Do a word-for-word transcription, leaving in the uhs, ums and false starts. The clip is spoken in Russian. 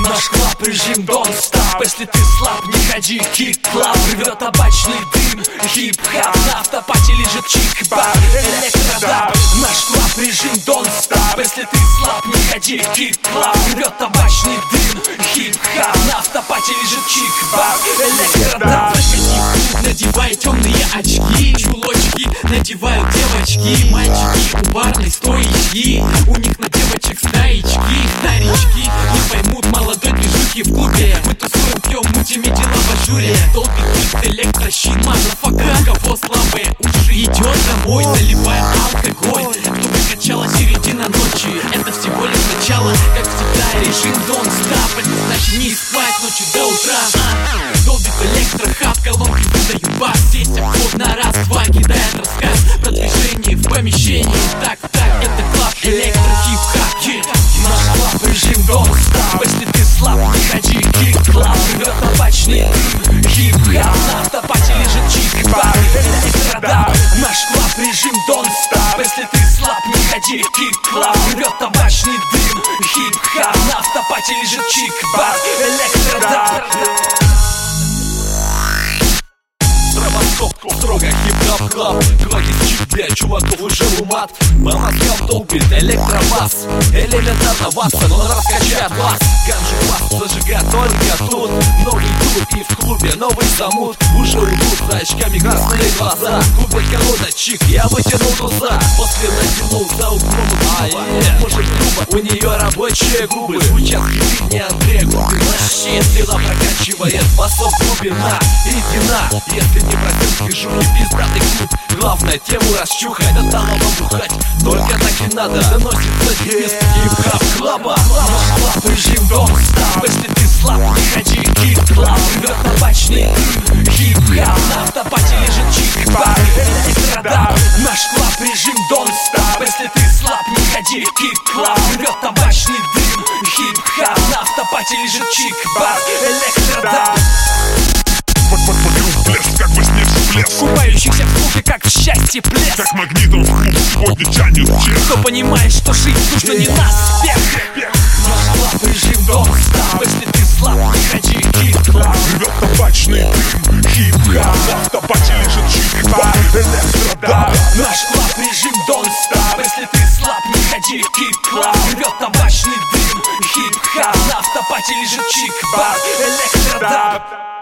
Наш клаб режим don't stop. Если ты слаб, не ходи, кик-клаб. Рвет табачный дым, хип-хап. На автопате лежит чик-бар, электродаб. Наш клаб режим don't stop. Если ты слаб, не ходи, кик-клаб. Рвет табачный дым, хип-хап. На автопате лежит чик-бар, электродаб. Надевай темные очки, чулочки надевают девочки. Мальчики у барной стоечки, у них на девочек стаечки. Старички не поймут молодой движухи в клубе. Мы тусуем, пьем, мутим и дела в ажуре. Долгий клип, электрощит, мазафака. Кого слабые уши, идет домой. Заливаем алкоголь, чтобы качала середина ночи. Это всего лишь начало, как всегда, режим don't stop. Это значит не спать ночью до утра. Долбит электрохаб, колонки выдают бас. Здесь обход на раз-два кидает рассказ про движение в помещении. Так, так, это клаб, электро-хип-хап. yeah. Наш клаб режим don't stop. Если ты слаб, не ходи, кик-клаб. Рвет табачный дым, хип-хап. На автопате лежит чик-бар, электродаб. Наш клаб режим don't stop. Если ты слаб, не ходи, кик-клаб. Рвет табачный дым, хип-хап. На автопате лежит чик-бар, электродаб. Строго хип-хоп клаб, кроки чип для чуваков уже умат. По мозгам долбит электробас. Элементарно ватса, но он раскачает вас. Ганжу вас зажигает только тут. Новый клуб и в клубе новый замут. Уже уйдут за очками красные глаза. Кубик колода чик, я вытянул глаза. После натянул за углом клуба. Может грубо, у нее рабочие губы. Звучат хиты не Андрея Губина. Щит дела прокачивает басов глубина. Иди на, если не против движухи, пиздатый клуб. Главное тему расчухать, до талого бухать. Только так и надо, доносится девиз хип-хоп клаба. Наш клаб режим don't stop. Если ты слаб, не ходи, кик-клаб. Рвет табачный дым, хип-хоп. На автопате лежит чик-бар, электродаб. Наш клаб режим don't stop. Если ты слаб, не ходи, кик-клаб. Рвет табачный дым, хип-хоп. На автопате лежит чик-бар, электродаб. Вокруг блеск, как во сне всплеск. Купающихся в клубе, как в счастье плеск. Как магнитом в клуб сегодня тянет чех. Кто понимает, что жить нужно не нас всех. Наш клаб режим don't stop. Если ты слаб, не ходи, кик-клаб. Рвет табачный дым, хип-хоп. На автопате лежит чик-бар, электродаб. Наш клаб режим don't stop. Если ты слаб, не ходи, кик-клаб. Рвет табачный дым, хип-хоп. На автопате лежит чик-бар, электродаб.